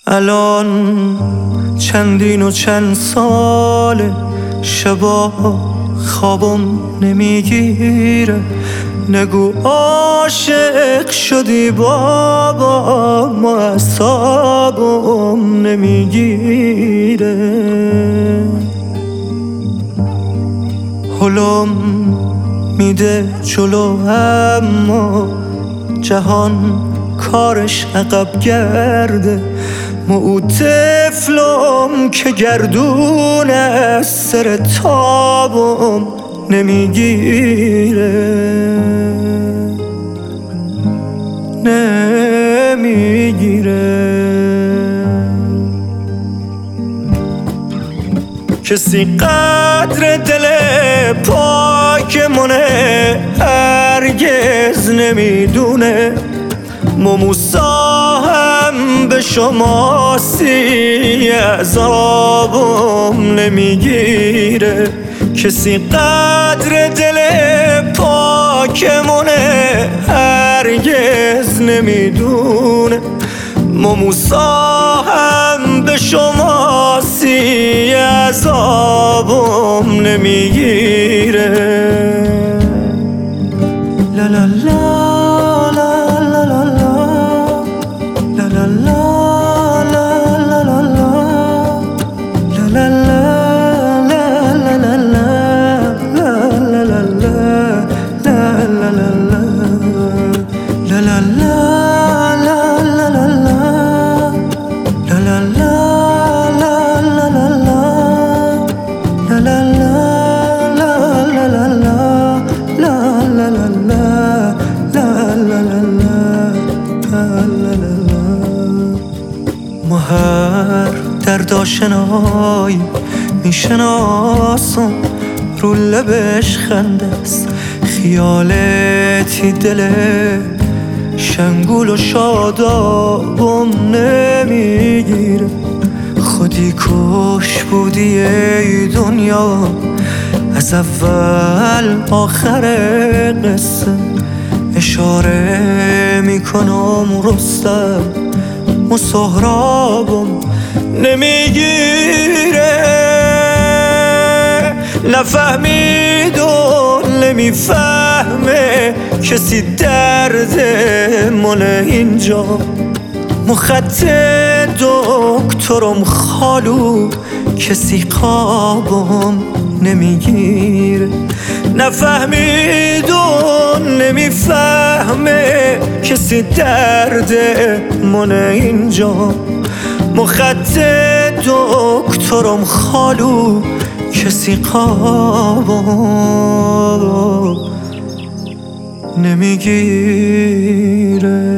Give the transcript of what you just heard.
الان چندین و چند ساله شبا خوابم نمیگیره. نگو عاشق شدی بابا، ما اعصابم نمیگیره. حلم میده جلو اما جهان کارش عقب گرده. ما او طفلم که گردون از سر تابم نمیگیره. کسی قدر دل پاک منه هرگز نمیدونه. موسا هم به شما عذابم نمیگیره. کسی قدر دل پاکمونه هرگز نمیدونه. موسا هم به شما عذابم نمیگیره. لا لا لا ما هر درد آشنایی میشناسم، رو لبش خنده است خیالتی دله شنگول و شادابم نمیگیره. خودی کش بودی ای دنیا از اول آخر قصه. اشاره میکنم رستم و سهرابم نمیگیره. نفهمید و نمیفهمه کسی درد مال اینجا. مخط دکترم خالو کسی خوابم نمیگیره. نفهمید و نمیفهمه کسی درد من اینجا. مخط دکترم خالو کسی خوابم نمیگیره.